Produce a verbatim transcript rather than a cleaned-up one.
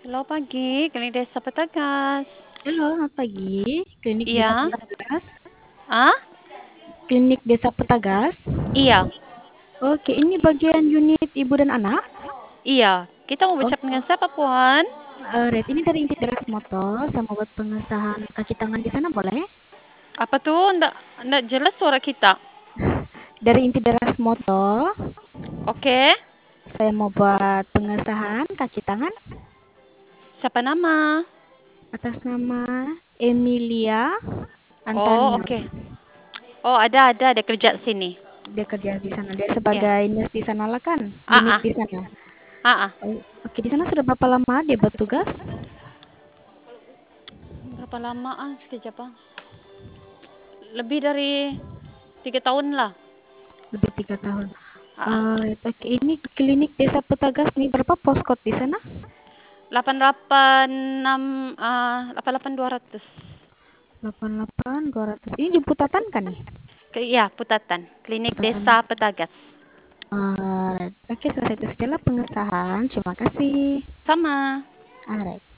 Halo pagi, Klinik Desa Petagas. Halo, selamat pagi. Klinik Desa Iya? Petagas. Ah? Klinik Desa Petagas. Iya, Oke, ini bagian unit ibu dan anak. iya. Kita mau Oh, bercakap dengan siapa, Puan? eh, Red, ini dari Inti Teras Motor. Saya mau buat pengesahan kaki tangan di sana, boleh? Apa tuh? Nggak, nggak jelas suara kita. Dari Inti Teras Motor, Oke. saya mau buat pengesahan kaki tangan Siapa nama? atas nama Emilia Oh, Antania. oke. Oh, ada, ada, ada kerja sini. Dia kerja di sana. Dia Ya. sebagai nurse di sana lah kan, Ah, unit ah. di sana. Ah, ah. Oh, oke, di sana sudah berapa lama dia bertugas? Berapa lama? Ah, sekejap, ah. Lebih dari tiga tahun lah. Lebih tiga tahun. Ah, ah. Eh, oke, ini klinik Desa Petagas nih berapa postcode di sana? delapan delapan enam, ah, delapan delapan dua ratus. delapan delapan dua ratus. Ini di Putatan kan nih? Ke, iya, Putatan. Klinik Putatan. Desa Petagas. Eh, oke, selesai itu sajalah pengesahan. Terima kasih. Sama. Alright.